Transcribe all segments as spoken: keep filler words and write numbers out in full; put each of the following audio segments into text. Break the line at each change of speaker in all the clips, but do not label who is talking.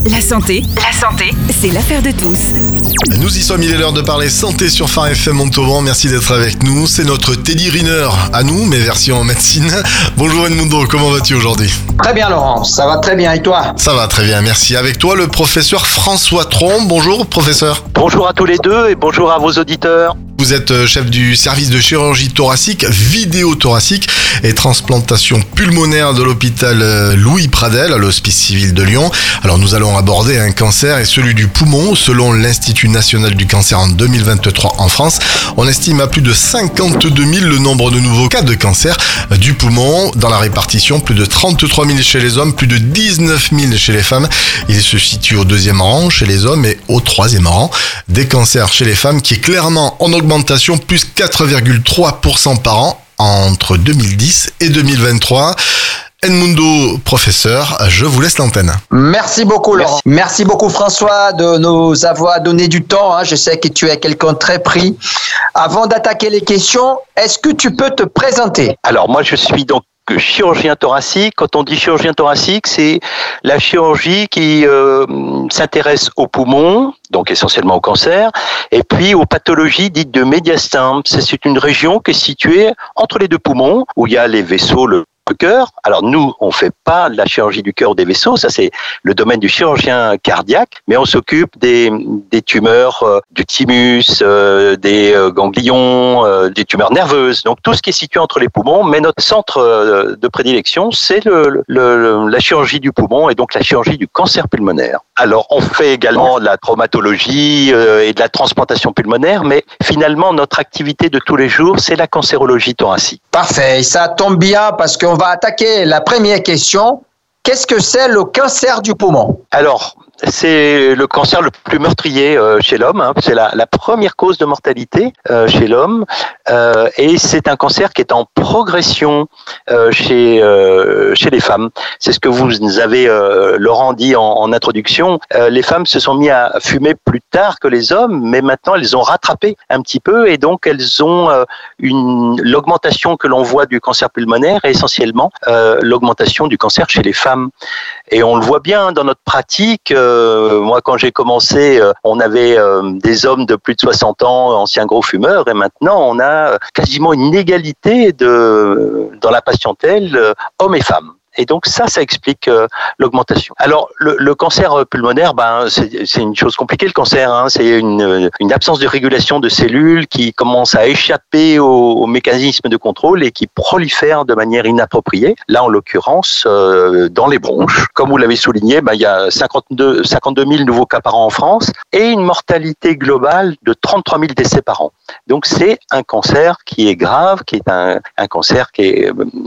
La santé, la santé, c'est l'affaire de tous.
Nous y sommes, il est l'heure de parler santé sur Phare F M Montauban. Merci d'être avec nous. C'est notre Teddy Riner à nous, mais version médecine. Bonjour Edmundo, comment vas-tu aujourd'hui?
Très bien Laurent, ça va très bien et toi?
Ça va très bien, merci. Avec toi le professeur François Tron. Bonjour professeur.
Bonjour à tous les deux et bonjour à vos auditeurs.
Vous êtes chef du service de chirurgie thoracique, vidéothoracique et transplantation pulmonaire de l'hôpital Louis Pradel à l'Hospice Civil de Lyon. Alors nous allons aborder un cancer et celui du poumon. Selon l'Institut National du Cancer en deux mille vingt-trois en France, on estime à plus de cinquante-deux mille le nombre de nouveaux cas de cancer du poumon. Dans la répartition, plus de trente-trois mille chez les hommes, plus de dix-neuf mille chez les femmes. Il se situe au deuxième rang chez les hommes et au troisième rang des cancers chez les femmes qui est clairement en augmentation, plus quatre virgule trois pour cent par an entre deux mille dix et deux mille vingt-trois. Edmundo, professeur, je vous laisse l'antenne.
Merci beaucoup Laurent. Merci, Merci beaucoup François de nous avoir donné du temps. Hein. Je sais que tu es quelqu'un de très pris. Avant d'attaquer les questions, est-ce que tu peux te présenter?
Alors moi je suis donc chirurgien thoracique. Quand on dit chirurgien thoracique, c'est la chirurgie qui euh, s'intéresse aux poumons, donc essentiellement au cancer, et puis aux pathologies dites de médiastin. C'est une région qui est située entre les deux poumons, où il y a les vaisseaux, le cœur. Alors nous, on fait pas de la chirurgie du cœur ou des vaisseaux, ça c'est le domaine du chirurgien cardiaque, mais on s'occupe des, des tumeurs euh, du thymus, euh, des euh, ganglions, euh, des tumeurs nerveuses, donc tout ce qui est situé entre les poumons, mais notre centre euh, de prédilection, c'est le, le, le, la chirurgie du poumon et donc la chirurgie du cancer pulmonaire. Alors on fait également de la traumatologie euh, et de la transplantation pulmonaire, mais finalement notre activité de tous les jours, c'est la cancérologie thoracique.
Parfait, ça tombe bien parce qu'on va attaquer la première question. Qu'est-ce que c'est le cancer du poumon?
Alors, c'est le cancer le plus meurtrier euh, chez l'homme. Hein. C'est la, la première cause de mortalité euh, chez l'homme. Euh, et c'est un cancer qui est en progression euh, chez, euh, chez les femmes. C'est ce que vous avez, euh, Laurent, dit en, en introduction. Euh, les femmes se sont mises à fumer plus tard que les hommes, mais maintenant elles ont rattrapé un petit peu. Et donc elles ont euh, une, l'augmentation que l'on voit du cancer pulmonaire est essentiellement euh, l'augmentation du cancer chez les femmes. Et on le voit bien dans notre pratique. Euh, moi, quand j'ai commencé, euh, on avait euh, des hommes de plus de soixante ans, anciens gros fumeurs, et maintenant, on a quasiment une égalité de, dans la patientèle, euh, hommes et femmes. Et donc ça, ça explique euh, l'augmentation. Alors le, le cancer pulmonaire, ben c'est, c'est une chose compliquée le cancer. Hein, c'est une, une absence de régulation de cellules qui commence à échapper au, au mécanisme de contrôle et qui prolifère de manière inappropriée. Là, en l'occurrence, euh, dans les bronches. Comme vous l'avez souligné, ben il y a cinquante-deux, cinquante-deux mille nouveaux cas par an en France et une mortalité globale de trente-trois mille décès par an. Donc c'est un cancer qui est grave, qui est un, un cancer qui est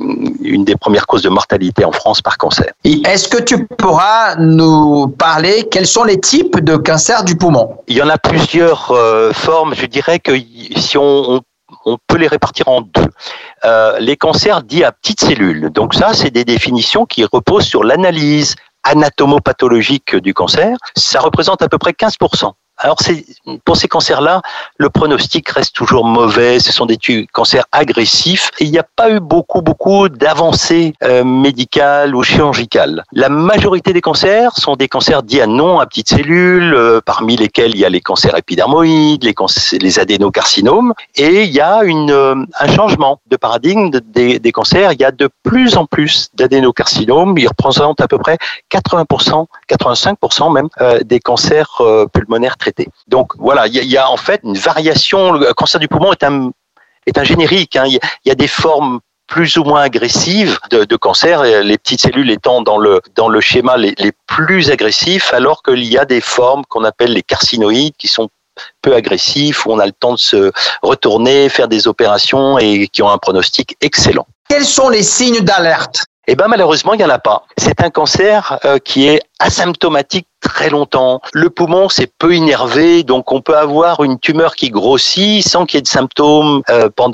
une des premières causes de mortalité en France par cancer.
Et est-ce que tu pourras nous parler quels sont les types de cancer du poumon?
Il y en a plusieurs euh, formes. Je dirais que si on, on on peut les répartir en deux. Euh, les cancers dits à petites cellules. Donc ça, c'est des définitions qui reposent sur l'analyse anatomopathologique du cancer. Ça représente à peu près quinze pour cent. Alors, c'est, pour ces cancers-là, le pronostic reste toujours mauvais. Ce sont des tu- cancers agressifs. Et il n'y a pas eu beaucoup, beaucoup d'avancées euh, médicales ou chirurgicales. La majorité des cancers sont des cancers dits à non à petites cellules, euh, parmi lesquels il y a les cancers épidermoïdes, les, canc- les adénocarcinomes. Et il y a une, euh, un changement de paradigme de, des, des cancers. Il y a de plus en plus d'adénocarcinomes. Ils représentent à peu près quatre-vingts pour cent, quatre-vingt-cinq pour cent même, euh, des cancers euh, pulmonaires traités. Donc voilà, il y, y a en fait une variation. Le cancer du poumon est un, est un générique. Hein. Il y, y a des formes plus ou moins agressives de, de cancer, les petites cellules étant dans le, dans le schéma les, les plus agressifs, alors qu'il y a des formes qu'on appelle les carcinoïdes qui sont peu agressifs, où on a le temps de se retourner, faire des opérations et qui ont un pronostic excellent.
Quels sont les signes d'alerte?
Eh ben malheureusement, il n'y en a pas. C'est un cancer euh, qui est asymptomatique très longtemps. Le poumon, c'est peu innervé, donc on peut avoir une tumeur qui grossit sans qu'il y ait de symptômes euh, pendant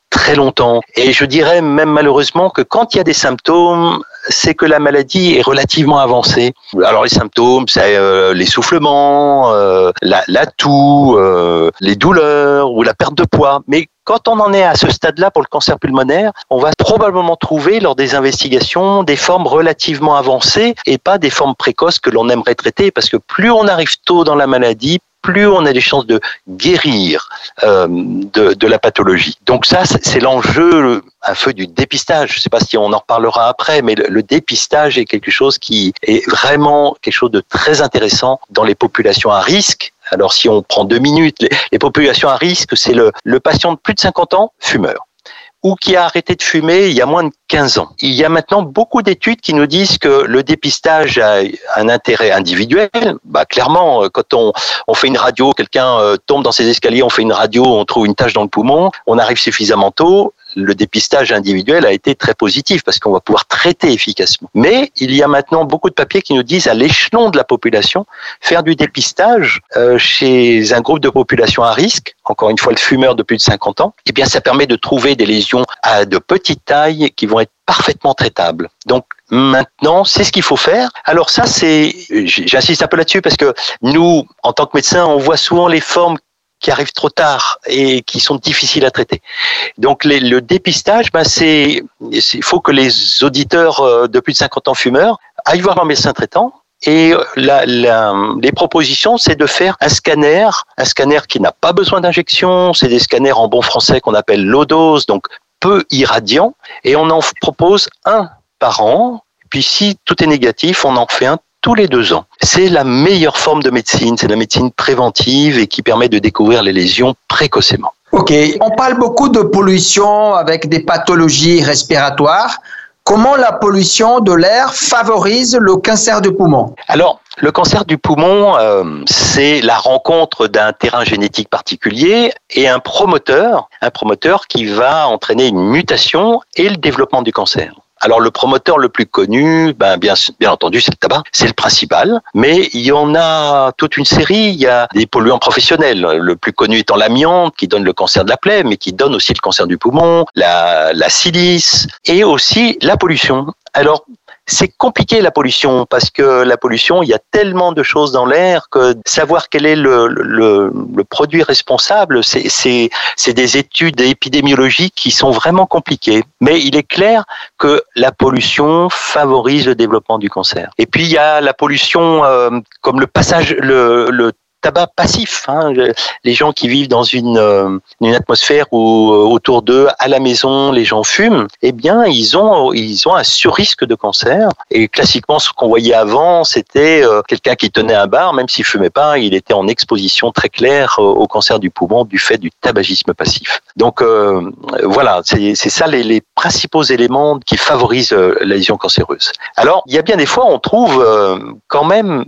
très longtemps. Et je dirais même malheureusement que quand il y a des symptômes, c'est que la maladie est relativement avancée. Alors les symptômes, c'est euh, l'essoufflement, euh, la, la toux, euh, les douleurs ou la perte de poids. Mais quand on en est à ce stade-là pour le cancer pulmonaire, on va probablement trouver lors des investigations des formes relativement avancées et pas des formes précoces que l'on aimerait traiter, parce que plus on arrive tôt dans la maladie, plus on a des chances de guérir euh, de, de la pathologie. Donc ça, c'est l'enjeu un peu du dépistage. Je ne sais pas si on en reparlera après, mais le, le dépistage est quelque chose qui est vraiment quelque chose de très intéressant dans les populations à risque. Alors si on prend deux minutes, les, les populations à risque, c'est le, le patient de plus de cinquante ans, fumeur, ou qui a arrêté de fumer il y a moins de quinze ans. Il y a maintenant beaucoup d'études qui nous disent que le dépistage a un intérêt individuel. Bah, clairement, quand on, on fait une radio, quelqu'un euh, tombe dans ses escaliers, on fait une radio, on trouve une tache dans le poumon, on arrive suffisamment tôt, le dépistage individuel a été très positif parce qu'on va pouvoir traiter efficacement. Mais il y a maintenant beaucoup de papiers qui nous disent à l'échelon de la population, faire du dépistage euh, chez un groupe de population à risque, encore une fois le fumeur de plus de cinquante ans, eh bien ça permet de trouver des lésions à de petite taille qui vont être parfaitement traitables. Donc maintenant, c'est ce qu'il faut faire. Alors ça, c'est, j'insiste un peu là-dessus parce que nous, en tant que médecins, on voit souvent les formes qui arrivent trop tard et qui sont difficiles à traiter. Donc les, le dépistage, ben c'est, il faut que les auditeurs de plus de cinquante ans fumeurs aillent voir leur médecin traitant. Et la, la, les propositions, c'est de faire un scanner, un scanner qui n'a pas besoin d'injection. C'est des scanners en bon français qu'on appelle low dose, donc peu irradiant, et on en propose un par an. Puis si tout est négatif, on en fait un tous les deux ans. C'est la meilleure forme de médecine, c'est la médecine préventive et qui permet de découvrir les lésions précocement.
Ok, on parle beaucoup de pollution avec des pathologies respiratoires. Comment la pollution de l'air favorise le cancer du poumon ?
Alors, le cancer du poumon, euh, c'est la rencontre d'un terrain génétique particulier et un promoteur, un promoteur qui va entraîner une mutation et le développement du cancer. Alors le promoteur le plus connu, ben bien, bien entendu, c'est le tabac, c'est le principal. Mais il y en a toute une série. Il y a des polluants professionnels. Le plus connu étant l'amiante, qui donne le cancer de la plaie, mais qui donne aussi le cancer du poumon, la, la silice et aussi la pollution. Alors c'est compliqué la pollution parce que la pollution, il y a tellement de choses dans l'air que savoir quel est le, le, le produit responsable, c'est, c'est, c'est des études épidémiologiques qui sont vraiment compliquées. Mais il est clair que la pollution favorise le développement du cancer. Et puis il y a la pollution euh, comme le passage, le, le tabac passif, hein. Les gens qui vivent dans une, euh, une atmosphère où euh, autour d'eux, à la maison, les gens fument, eh bien, ils ont, ils ont un surrisque de cancer. Et classiquement, ce qu'on voyait avant, c'était euh, quelqu'un qui tenait un bar, même s'il fumait pas, il était en exposition très claire euh, au cancer du poumon du fait du tabagisme passif. Donc euh, voilà, c'est, c'est ça les, les principaux éléments qui favorisent euh, la lésion cancéreuse. Alors, il y a bien des fois, on trouve euh, quand même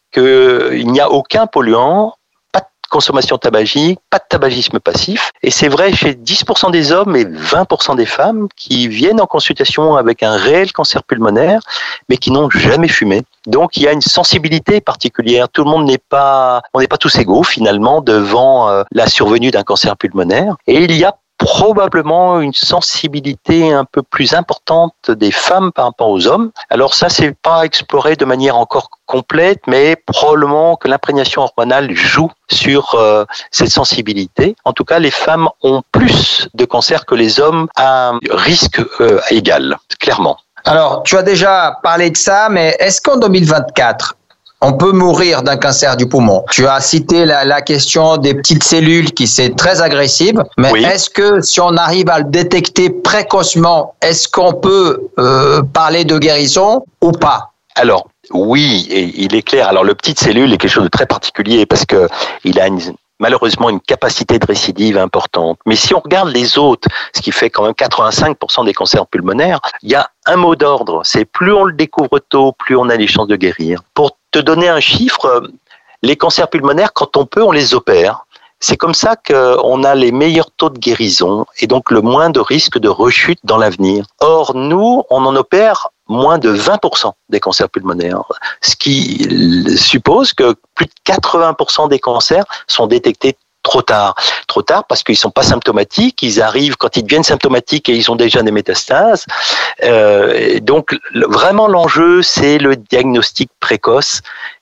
qu'il n'y a aucun polluant, pas de consommation tabagique, pas de tabagisme passif. Et c'est vrai chez dix pour cent des hommes et vingt pour cent des femmes qui viennent en consultation avec un réel cancer pulmonaire, mais qui n'ont jamais fumé. Donc il y a une sensibilité particulière. Tout le monde n'est pas, on n'est pas tous égaux finalement devant euh, la survenue d'un cancer pulmonaire. Et il y a probablement une sensibilité un peu plus importante des femmes par rapport aux hommes. Alors ça, c'est pas exploré de manière encore complète, mais probablement que l'imprégnation hormonale joue sur euh, cette sensibilité. En tout cas, les femmes ont plus de cancer que les hommes à risque euh, égal, clairement.
Alors, tu as déjà parlé de ça, mais est-ce qu'en deux mille vingt-quatre, on peut mourir d'un cancer du poumon? Tu as cité la, la question des petites cellules qui c'est très agressive, mais oui. Est-ce que si on arrive à le détecter précocement, est-ce qu'on peut euh, parler de guérison ou pas?
Alors, oui, et il est clair. Alors, le petite cellule est quelque chose de très particulier parce que il a une malheureusement une capacité de récidive importante. Mais si on regarde les autres, ce qui fait quand même quatre-vingt-cinq pour cent des cancers pulmonaires, il y a un mot d'ordre, c'est plus on le découvre tôt, plus on a les chances de guérir. Pour te donner un chiffre, les cancers pulmonaires, quand on peut, on les opère. C'est comme ça qu'on a les meilleurs taux de guérison et donc le moins de risque de rechute dans l'avenir. Or, nous, on en opère moins de vingt pour cent des cancers pulmonaires, ce qui suppose que plus de quatre-vingts pour cent des cancers sont détectés trop tard. Trop tard parce qu'ils sont pas symptomatiques, ils arrivent quand ils deviennent symptomatiques et ils ont déjà des métastases. Euh, donc vraiment l'enjeu, c'est le diagnostic précoce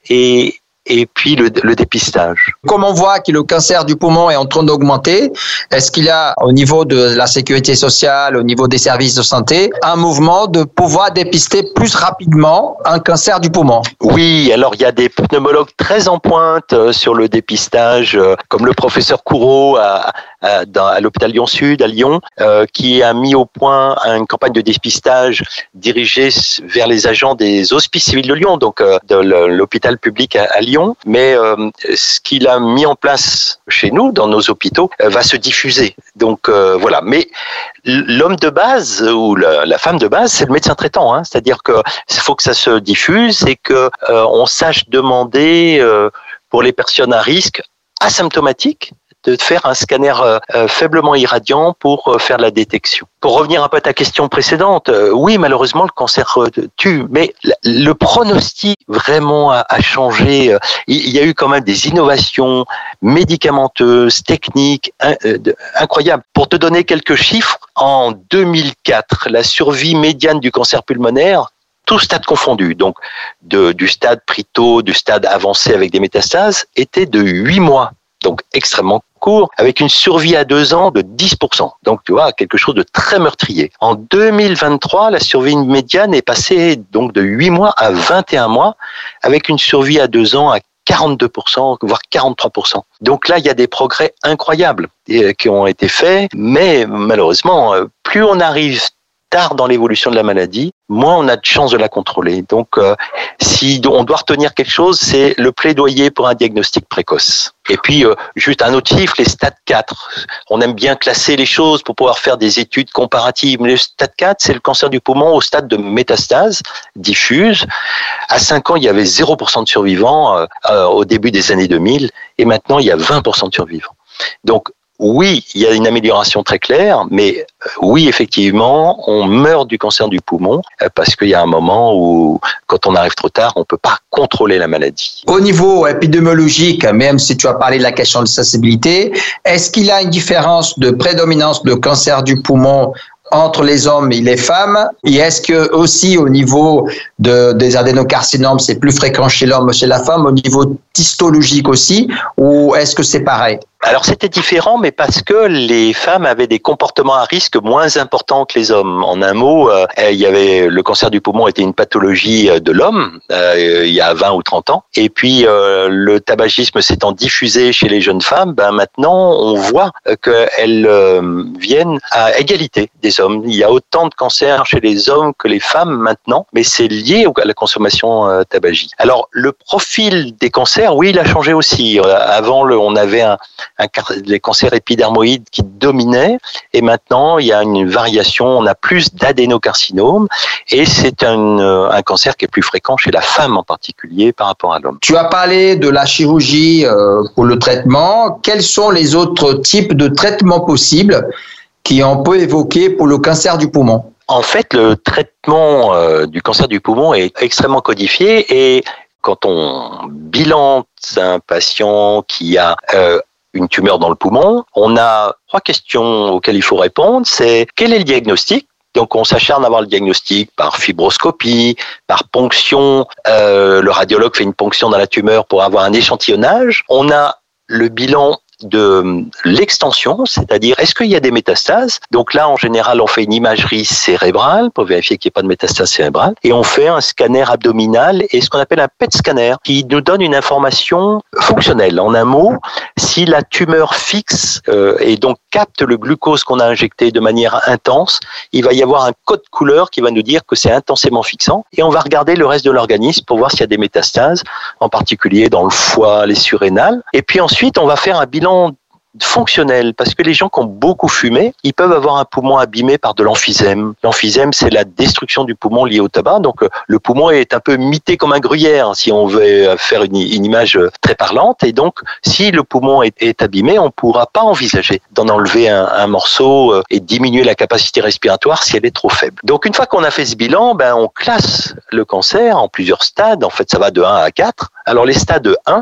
et et puis le, le dépistage.
Comme on voit que le cancer du poumon est en train d'augmenter, est-ce qu'il y a au niveau de la sécurité sociale, au niveau des services de santé, un mouvement de pouvoir dépister plus rapidement un cancer du poumon?
Oui, alors il y a des pneumologues très en pointe sur le dépistage, comme le professeur Courreau à, à, dans, à l'hôpital Lyon-Sud, à Lyon, euh, qui a mis au point une campagne de dépistage dirigée vers les agents des hospices civils de Lyon, donc euh, de l'hôpital public à, à Lyon. Mais euh, ce qu'il a mis en place chez nous, dans nos hôpitaux, euh, va se diffuser. Donc euh, voilà. Mais l'homme de base ou la, la femme de base, c'est le médecin traitant. Hein. C'est-à-dire que il faut que ça se diffuse et que euh, on sache demander euh, pour les personnes à risque asymptomatiques de faire un scanner euh, faiblement irradiant pour euh, faire la détection. Pour revenir un peu à ta question précédente, euh, oui, malheureusement, le cancer euh, tue, mais le pronostic vraiment a, a changé. Il y a eu quand même des innovations médicamenteuses, techniques, in, euh, incroyables. Pour te donner quelques chiffres, en deux mille quatre, la survie médiane du cancer pulmonaire, tout stade confondu, donc de, du stade pris-tôt, du stade avancé avec des métastases, était de huit mois. Donc extrêmement court, avec une survie à deux ans de dix pour cent. Donc tu vois, quelque chose de très meurtrier. En deux mille vingt-trois, la survie médiane est passée donc de huit mois à vingt et un mois, avec une survie à deux ans à quarante-deux pour cent, voire quarante-trois pour cent. Donc là, il y a des progrès incroyables qui ont été faits, mais malheureusement, plus on arrive tard dans l'évolution de la maladie, moins on a de chances de la contrôler. Donc, euh, si on doit retenir quelque chose, c'est le plaidoyer pour un diagnostic précoce. Et puis, euh, juste un autre chiffre, les stades quatre. On aime bien classer les choses pour pouvoir faire des études comparatives. Mais le stade quatre, c'est le cancer du poumon au stade de métastase diffuse. À cinq ans, il y avait zéro pour cent de survivants euh, euh, au début des années deux mille. Et maintenant, il y a vingt pour cent de survivants. Donc, oui, il y a une amélioration très claire, mais oui, effectivement, on meurt du cancer du poumon parce qu'il y a un moment où, quand on arrive trop tard, on ne peut pas contrôler la maladie.
Au niveau épidémiologique, même si tu as parlé de la question de sensibilité, est-ce qu'il y a une différence de prédominance de cancer du poumon entre les hommes et les femmes? Et est-ce que aussi au niveau de, des adénocarcinomes, c'est plus fréquent chez l'homme ou chez la femme, au niveau histologique aussi, ou est-ce que c'est pareil?
Alors c'était différent, mais parce que les femmes avaient des comportements à risque moins importants que les hommes. En un mot, euh, il y avait le cancer du poumon était une pathologie de l'homme euh, il y a vingt ou trente ans. Et puis euh, le tabagisme s'étant diffusé chez les jeunes femmes, ben maintenant on voit qu'elles euh, viennent à égalité des hommes. Il y a autant de cancers chez les hommes que les femmes maintenant, mais c'est lié à la consommation euh, tabagique. Alors le profil des cancers, oui, il a changé aussi. Euh, avant, le, on avait un Un, les cancers épidermoïdes qui dominaient, et maintenant il y a une variation, on a plus d'adénocarcinomes, et c'est un, un cancer qui est plus fréquent chez la femme en particulier par rapport à l'homme.
Tu as parlé de la chirurgie euh, pour le traitement. Quels sont les autres types de traitements possibles qu'on peut évoquer pour le cancer du poumon?
En fait, le traitement euh, du cancer du poumon est extrêmement codifié, et quand on bilante un patient qui a euh, une tumeur dans le poumon, on a trois questions auxquelles il faut répondre. C'est quel est le diagnostic? Donc on s'acharne à avoir le diagnostic par fibroscopie, par ponction. Euh, le radiologue fait une ponction dans la tumeur pour avoir un échantillonnage. On a le bilan de l'extension, c'est-à-dire est-ce qu'il y a des métastases? Donc là, en général, on fait une imagerie cérébrale pour vérifier qu'il n'y ait pas de métastases cérébrales, et on fait un scanner abdominal et ce qu'on appelle un P E T scanner qui nous donne une information fonctionnelle. En un mot, si la tumeur fixe euh, et donc capte le glucose qu'on a injecté de manière intense, il va y avoir un code couleur qui va nous dire que c'est intensément fixant, et on va regarder le reste de l'organisme pour voir s'il y a des métastases, en particulier dans le foie, les surrénales. Et puis ensuite, on va faire un bilan fonctionnel, parce que les gens qui ont beaucoup fumé, ils peuvent avoir un poumon abîmé par de l'emphysème. L'emphysème, c'est la destruction du poumon liée au tabac, donc le poumon est un peu mité comme un gruyère, si on veut faire une, une image très parlante, et donc si le poumon est, est abîmé, on ne pourra pas envisager d'en enlever un, un morceau et diminuer la capacité respiratoire si elle est trop faible. Donc une fois qu'on a fait ce bilan, ben, on classe le cancer en plusieurs stades, en fait ça va de un à quatre. Alors les stades un,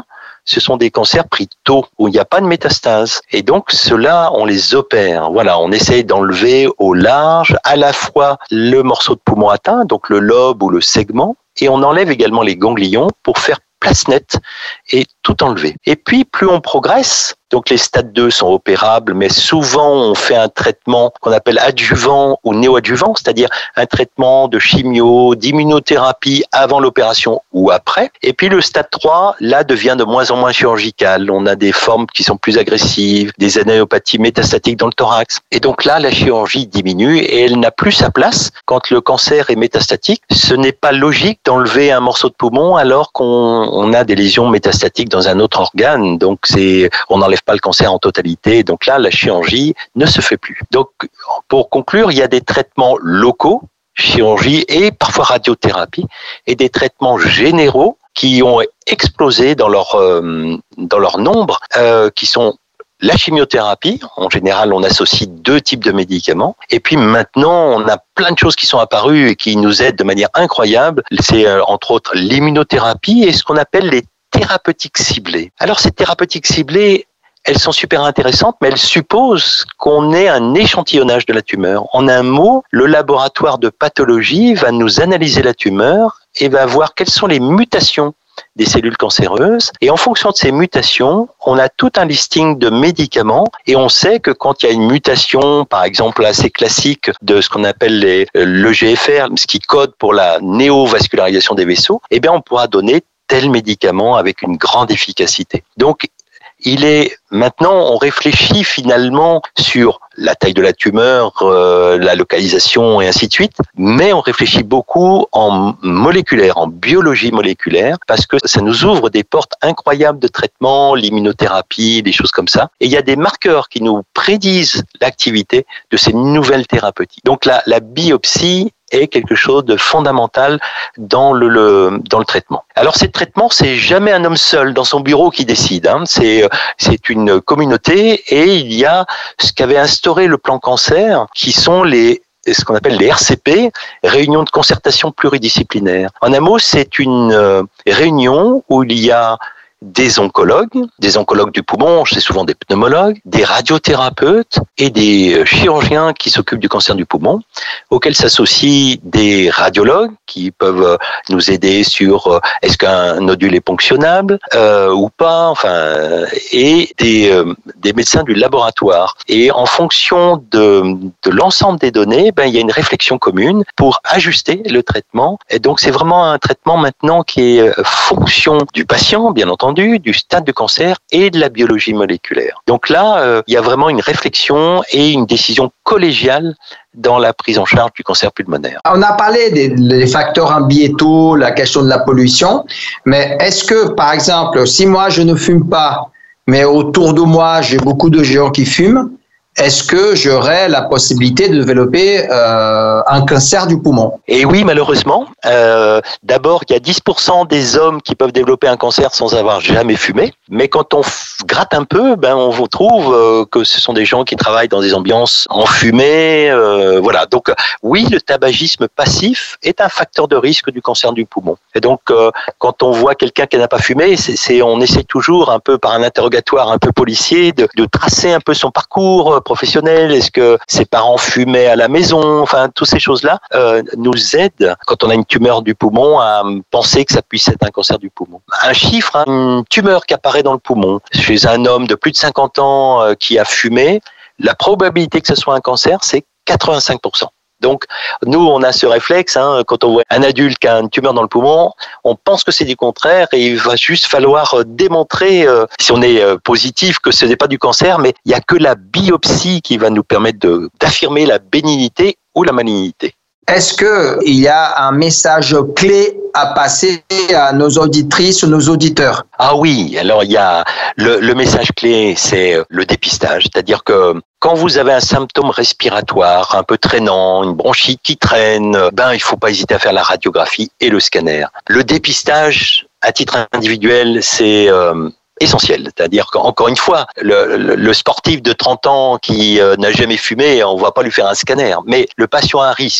ce sont des cancers pris tôt, où il n'y a pas de métastase. Et donc, ceux-là, on les opère. Voilà, on essaye d'enlever au large à la fois le morceau de poumon atteint, donc le lobe ou le segment, et on enlève également les ganglions pour faire place nette et tout enlever. Et puis, plus on progresse, donc les stades deux sont opérables, mais souvent on fait un traitement qu'on appelle adjuvant ou néoadjuvant, c'est-à-dire un traitement de chimio, d'immunothérapie avant l'opération ou après. Et puis le stade trois, là, devient de moins en moins chirurgical. On a des formes qui sont plus agressives, des anéopathies métastatiques dans le thorax. Et donc là, la chirurgie diminue et elle n'a plus sa place quand le cancer est métastatique. Ce n'est pas logique d'enlever un morceau de poumon alors qu'on on a des lésions métastatiques dans un autre organe. Donc c'est, on n'enlève pas le cancer en totalité. Donc là, la chirurgie ne se fait plus. Donc, pour conclure, il y a des traitements locaux, chirurgie et parfois radiothérapie, et des traitements généraux qui ont explosé dans leur euh, dans leur nombre, euh, qui sont la chimiothérapie. En général, on associe deux types de médicaments. Et puis maintenant, on a plein de choses qui sont apparues et qui nous aident de manière incroyable. C'est euh, entre autres l'immunothérapie et ce qu'on appelle les thérapeutiques ciblées. Alors, ces thérapeutiques ciblées, elles sont super intéressantes, mais elles supposent qu'on ait un échantillonnage de la tumeur. En un mot, le laboratoire de pathologie va nous analyser la tumeur et va voir quelles sont les mutations des cellules cancéreuses. Et en fonction de ces mutations, on a tout un listing de médicaments et on sait que quand il y a une mutation, par exemple assez classique de ce qu'on appelle les, le G F R, ce qui code pour la néovascularisation des vaisseaux, eh bien on pourra donner tel médicament avec une grande efficacité. Donc, il est maintenant, on réfléchit finalement sur la taille de la tumeur, euh, la localisation et ainsi de suite, mais on réfléchit beaucoup en moléculaire, en biologie moléculaire, parce que ça nous ouvre des portes incroyables de traitement, l'immunothérapie, des choses comme ça. Et il y a des marqueurs qui nous prédisent l'activité de ces nouvelles thérapeutiques. Donc la, la biopsie est quelque chose de fondamental dans le, le dans le traitement. Alors ces traitements, c'est jamais un homme seul dans son bureau qui décide. Hein. C'est c'est une communauté et il y a ce qu'avait instauré le plan cancer, qui sont les ce qu'on appelle les R C P, réunions de concertation pluridisciplinaire. En un mot, c'est une euh, réunion où il y a des oncologues, des oncologues du poumon, c'est souvent des pneumologues, des radiothérapeutes et des chirurgiens qui s'occupent du cancer du poumon, auxquels s'associent des radiologues qui peuvent nous aider sur est-ce qu'un nodule est ponctionnable euh, ou pas, enfin, et des, euh, des médecins du laboratoire. Et en fonction de, de l'ensemble des données, ben, il y a une réflexion commune pour ajuster le traitement. Et donc c'est vraiment un traitement maintenant qui est fonction du patient, bien entendu, du stade de cancer et de la biologie moléculaire. Donc là, euh, il y a vraiment une réflexion et une décision collégiale dans la prise en charge du cancer pulmonaire.
On a parlé des, des facteurs ambientaux, la question de la pollution, mais est-ce que, par exemple, si moi je ne fume pas, mais autour de moi j'ai beaucoup de gens qui fument, est-ce que j'aurais la possibilité de développer euh, un cancer du poumon?
Et oui, malheureusement. Euh, d'abord, il y a dix pour cent des hommes qui peuvent développer un cancer sans avoir jamais fumé. Mais quand on f- gratte un peu, ben on trouve euh, que ce sont des gens qui travaillent dans des ambiances enfumées. Euh, voilà. Donc, oui, le tabagisme passif est un facteur de risque du cancer du poumon. Et donc, euh, quand on voit quelqu'un qui n'a pas fumé, c'est, c'est, on essaie toujours un peu par un interrogatoire un peu policier de, de tracer un peu son parcours professionnel. Est-ce que ses parents fumaient à la maison? Enfin, toutes ces choses-là euh, nous aident quand on a une tumeur du poumon à penser que ça puisse être un cancer du poumon. Un chiffre, hein, une tumeur qui apparaît dans le poumon chez un homme de plus de cinquante ans euh, qui a fumé, la probabilité que ce soit un cancer, c'est quatre-vingt-cinq pour cent. Donc, nous, on a ce réflexe, hein, quand on voit un adulte qui a une tumeur dans le poumon, on pense que c'est du contraire et il va juste falloir démontrer, euh, si on est euh, positif, que ce n'est pas du cancer, mais il n'y a que la biopsie qui va nous permettre de, d'affirmer la bénignité ou la malignité.
Est-ce qu'il y a un message clé à passer à nos auditrices ou nos auditeurs?
Ah oui, alors il y a le, le message clé, c'est le dépistage, c'est-à-dire que quand vous avez un symptôme respiratoire un peu traînant, une bronchite qui traîne, ben il faut pas hésiter à faire la radiographie et le scanner. Le dépistage, à titre individuel, c'est euh, essentiel, c'est-à-dire qu'encore une fois, le, le, le sportif de trente ans qui euh, n'a jamais fumé, on va pas lui faire un scanner, mais le patient à risque,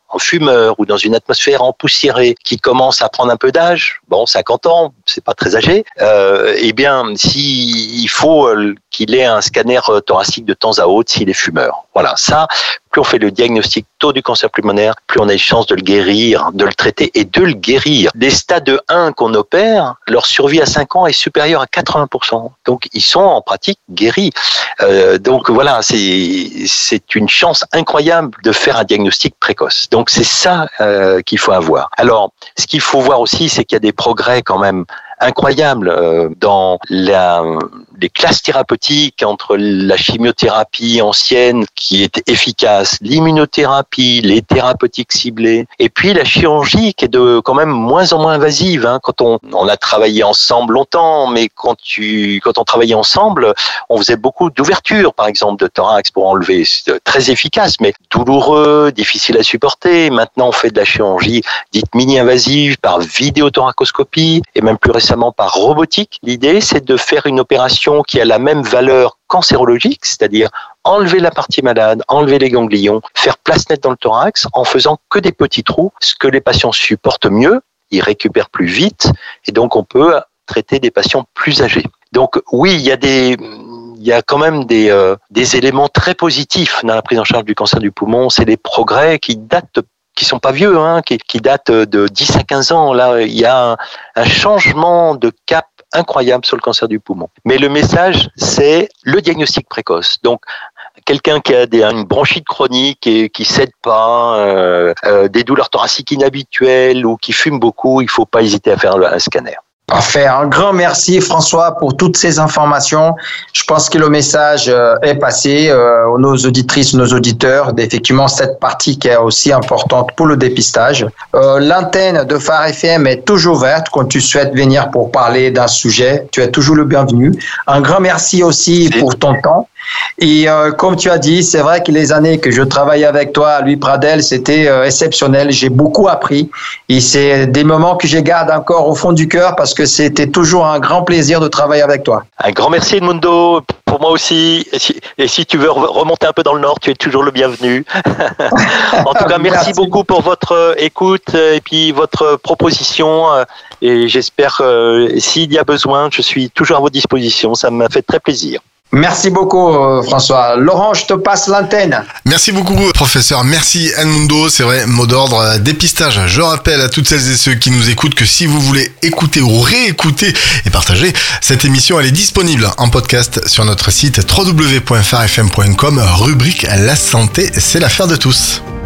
en fumeur ou dans une atmosphère empoussiérée qui commence à prendre un peu d'âge, bon, cinquante ans, c'est pas très âgé, euh, eh bien, si, il faut qu'il ait un scanner thoracique de temps à autre s'il est fumeur. Voilà, ça, plus on fait le diagnostic tôt du cancer pulmonaire, plus on a une chance de le guérir, de le traiter et de le guérir. Les stades un qu'on opère, leur survie à cinq ans est supérieure à quatre-vingts pour cent. Donc, ils sont en pratique guéris. Euh, donc, voilà, c'est, c'est une chance incroyable de faire un diagnostic précoce. Donc, c'est ça euh, qu'il faut avoir. Alors, ce qu'il faut voir aussi, c'est qu'il y a des progrès quand même incroyable euh, dans la, les classes thérapeutiques entre la chimiothérapie ancienne qui était efficace, l'immunothérapie, les thérapeutiques ciblées, et puis la chirurgie qui est de quand même moins en moins invasive. Hein, quand on, on a travaillé ensemble longtemps, mais quand tu, quand on travaillait ensemble, on faisait beaucoup d'ouvertures, par exemple, de thorax pour enlever. C'est très efficace, mais douloureux, difficile à supporter. Maintenant, on fait de la chirurgie dite mini-invasive par vidéothoracoscopie et même plus récemment par robotique. L'idée, c'est de faire une opération qui a la même valeur cancérologique, c'est-à-dire enlever la partie malade, enlever les ganglions, faire place nette dans le thorax en faisant que des petits trous, ce que les patients supportent mieux, ils récupèrent plus vite et donc on peut traiter des patients plus âgés. Donc oui, il y a des... Il y a quand même des, euh, des éléments très positifs dans la prise en charge du cancer du poumon. C'est des progrès qui datent, qui sont pas vieux, hein, qui, qui datent de dix à quinze ans. Là, il y a un, un changement de cap incroyable sur le cancer du poumon. Mais le message, c'est le diagnostic précoce. Donc, quelqu'un qui a des, une bronchite chronique et qui cède pas, euh, euh, des douleurs thoraciques inhabituelles ou qui fume beaucoup, il faut pas hésiter à faire un scanner.
Parfait. Un grand merci, François, pour toutes ces informations. Je pense que le message est passé euh, aux nos auditrices, nos auditeurs. Effectivement, cette partie qui est aussi importante pour le dépistage. Euh, l'antenne de Phare F M est toujours ouverte quand tu souhaites venir pour parler d'un sujet. Tu es toujours le bienvenu. Un grand merci aussi pour ton temps. Et euh, comme tu as dit, c'est vrai que les années que je travaillais avec toi à Louis Pradel, c'était euh, exceptionnel. J'ai beaucoup appris et c'est des moments que je garde encore au fond du cœur parce que c'était toujours un grand plaisir de travailler avec toi.
Un grand merci Edmundo, pour moi aussi. Et si, et si tu veux remonter un peu dans le nord, tu es toujours le bienvenu. En tout cas, merci, merci beaucoup pour votre écoute et puis votre proposition. Et j'espère, euh, s'il y a besoin, je suis toujours à votre disposition. Ça m'a fait très plaisir.
Merci beaucoup, François. Laurent, je te passe l'antenne.
Merci beaucoup, professeur. Merci, Edmundo. C'est vrai, mot d'ordre, dépistage. Je rappelle à toutes celles et ceux qui nous écoutent que si vous voulez écouter ou réécouter et partager cette émission, elle est disponible en podcast sur notre site w w w point phare f m point com, rubrique La santé, c'est l'affaire de tous.